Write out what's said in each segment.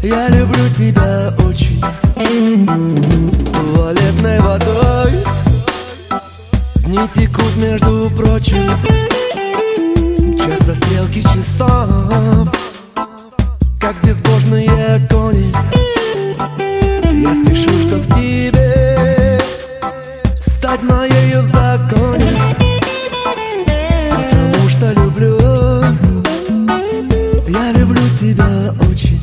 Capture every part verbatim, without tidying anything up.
Я люблю тебя очень. Туалетной водой дни текут, между прочим, мчатся стрелки часов, как безбожные кони. Я спешу, чтоб тебе стать моею в законе, потому что люблю. Я люблю тебя очень.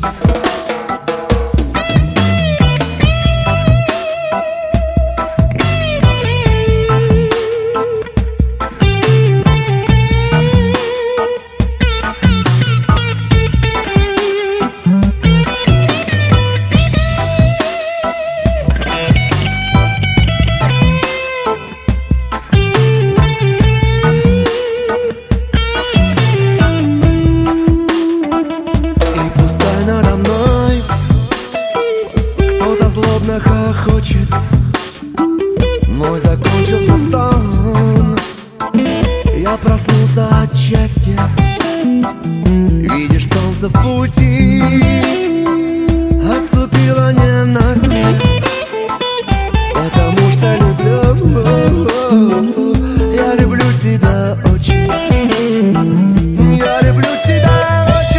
Злобно хохочет, мой закончился сон. Я проснулся от счастья. Видишь, солнце в пути, отступила ненастье, потому что люблю. Я люблю тебя очень. Я люблю тебя очень.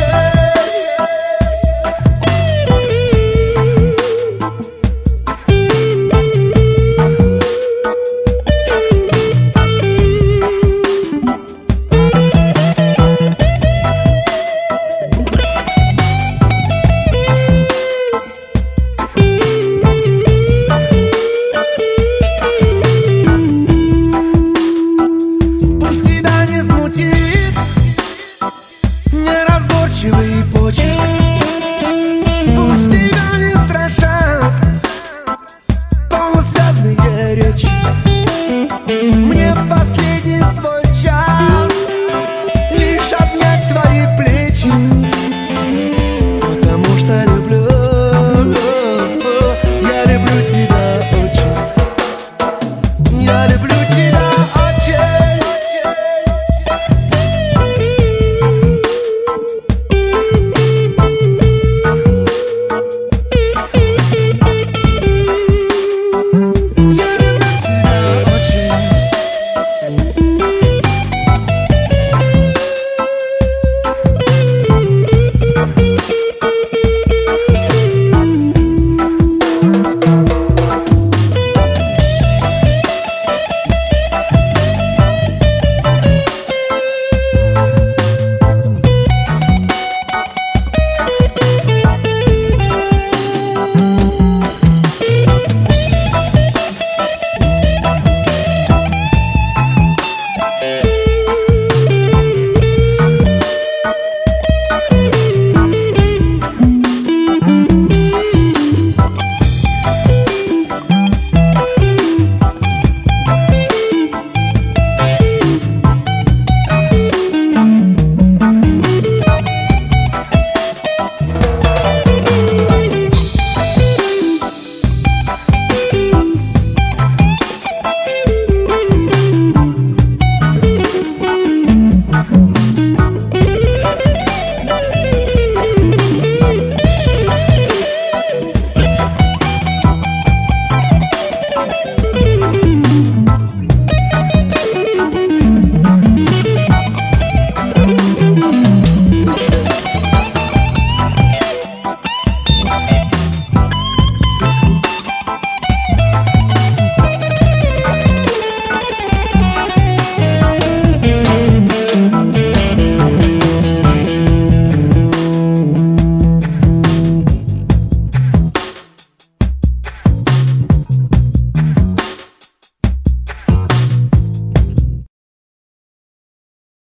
Неразборчивый